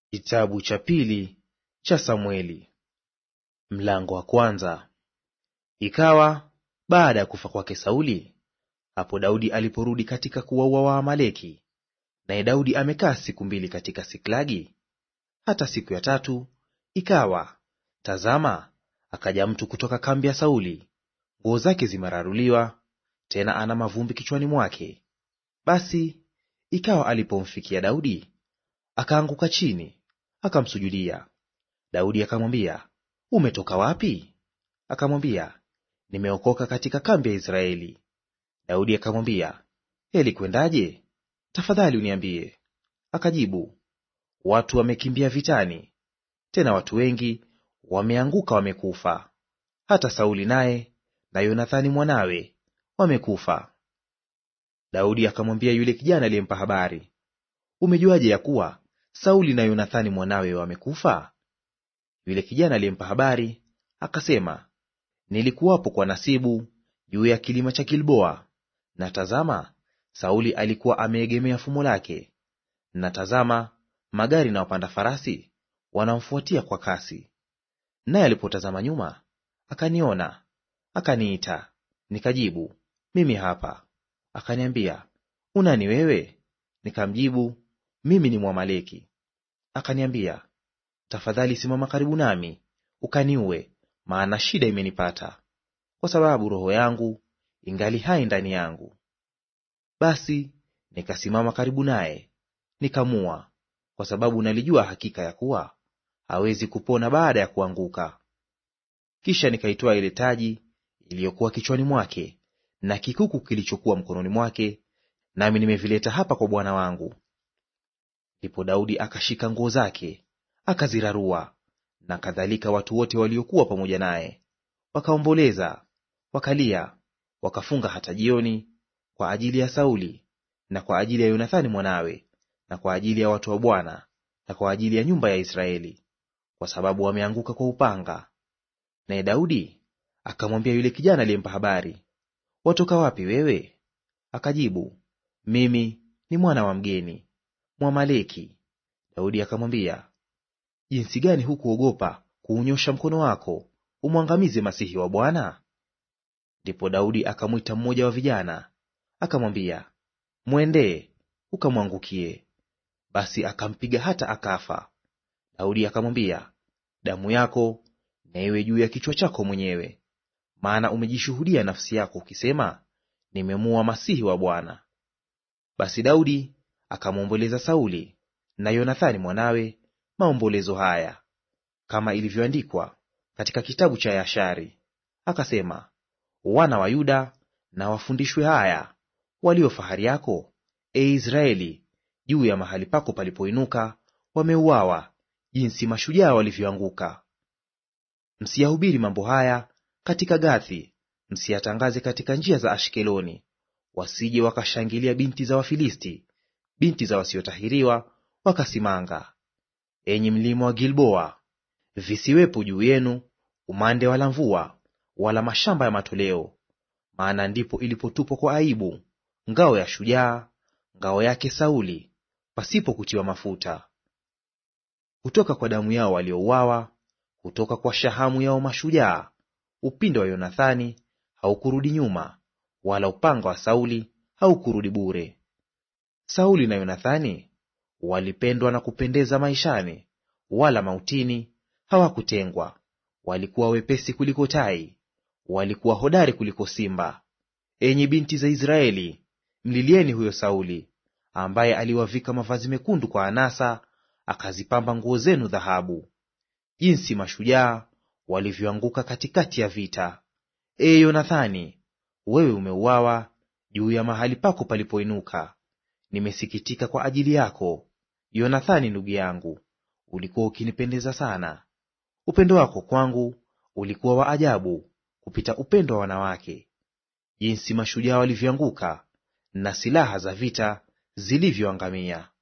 Kitabu cha pili cha Samweli. Mlango wa kwanza. Ikawa baada ya kufa kwake Sauli, hapo Daudi aliporudi katika kuwaua Waamaleki, naye Daudi amekaa siku 2 katika Siklagi. Hata siku ya 3 ikawa, tazama, akaja mtu kutoka kambi ya Sauli, nguo zake zimeraruliwa, tena ana mavumbi kichwani mwake. Basi ikawa alipomfikia Daudi, akaanguka chini akamsujudia. Daudi akamwambia, umetoka wapi? Akamwambia, nimeokoka katika kambi ya Israeli. Daudi akamwambia, heli kwendaje? Tafadhali uniambie. Akajibu, watu wamekimbia vitani, tena watu wengi wameanguka wamekufa. Hata Sauli naye na Yonathani mwanawe wamekufa. Daudi akamwambia yule kijana aliyempa habari, umejuaje ya kuwa Sauli na Yonathani mwanawe wamekufa? Yule kijana aliyempa habari akasema, nilikuwapo kwa nasibu juu ya kilima cha Gilboa, na tazama, Sauli alikuwa ameegemea fumo lake, na tazama, magari na wapanda farasi wanamfuatia kwa kasi. Naye alipotazama nyuma, akaniona, akaniita, nikajibu, mimi hapa. Akaniambia, unani wewe? Nikamjibu, mimi ni Mwamaleki. Akaniambia, tafadhali simama karibu nami, ukaniue, maana shida imenipata, kwa sababu roho yangu ingali hai ndani yangu. Basi nikasimama karibu naye, nikamua, kwa sababu nalijua hakika ya kuwa hawezi kupona baada ya kuanguka. Kisha nikaitoa ile taji iliyokuwa kichwani mwake na kikuku kilichokuwa mkononi mwake, nami nimevileta hapa kwa bwana wangu. Ndipo Daudi akashika nguo zake akazirarua, na kadhalika watu wote waliokuwa pamoja naye, wakaomboleza, wakalia, wakafunga hata jioni, kwa ajili ya Sauli na kwa ajili ya Yonathani mwanawe, na kwa ajili ya watu wa Bwana na kwa ajili ya nyumba ya Israeli, kwa sababu wameanguka kwa upanga. Naye Daudi akamwambia yule kijana aliyempa habari, watoka wapi wewe? Akajibu, mimi ni mwana wa mgeni Mwamaleki. Daudi akamwambia, jinsi gani hukuogopa kuunyosha mkono wako umwangamize masihi wa Bwana? Ndipo Daudi akamwita mmoja wa vijana, akamwambia, mwendee ukamwangukie. Basi akampiga hata akafa. Daudi akamwambia, damu yako na iwe juu ya kichwa chako mwenyewe, maana umejishuhudia nafsi yako ukisema, nimemua masihi wa Bwana. Basi Daudi akamwomboleza Sauli na Yonathani mwanawe maombolezo haya, kama ilivyoandikwa katika kitabu cha Yashari. Akasema, wana wa Yuda na wafundishwe haya, walio fahari yako, e Israeli, juu ya mahali pako palipoinuka wameuawa, jinsi mashujaa walivyoanguka. Msiyahubiri mambo haya katika Gathi, msiyatangaze katika njia za Ashkeloni, wasije wakashangilia binti za Wafilisti, binti za wasiotahiriwa wakasimanga. Enyi mlima wa Gilboa, visiwepo juu yenu umande wala mvua wala mashamba ya matoleo, maana ndipo ilipotupwa kwa aibu ngao ya shujaa, ngao yake Sauli, pasipo kutiwa mafuta. Kutoka kwa damu yao waliouawa, kutoka kwa shahamu yao mashujaa, upinde wa Yonathani haukurudi nyuma, wala upanga wa Sauli haukurudi bure. Sauli na Yonathani walipendwa na kupendeza maishani, wala mautini hawakutengwa. Walikuwa wepesi kuliko tai, walikuwa hodari kuliko simba. Enyi binti za Israeli, mlilieni huyo Sauli, ambaye aliwavika mavazi mekundu kwa anasa, akazipamba nguo zenu dhahabu. Jinsi mashujaa walivyoanguka katikati ya vita! Ee Yonathani, wewe umeuawa juu ya mahali pako palipoinuka. Nimesikitika kwa ajili yako, Yonathani ndugu yangu, ulikuwa ukinipendeza sana. Upendo wako kwangu ulikuwa wa ajabu kupita upendo wa wanawake. Jinsi mashujaa walivyoanguka na silaha za vita zilivyoangamia!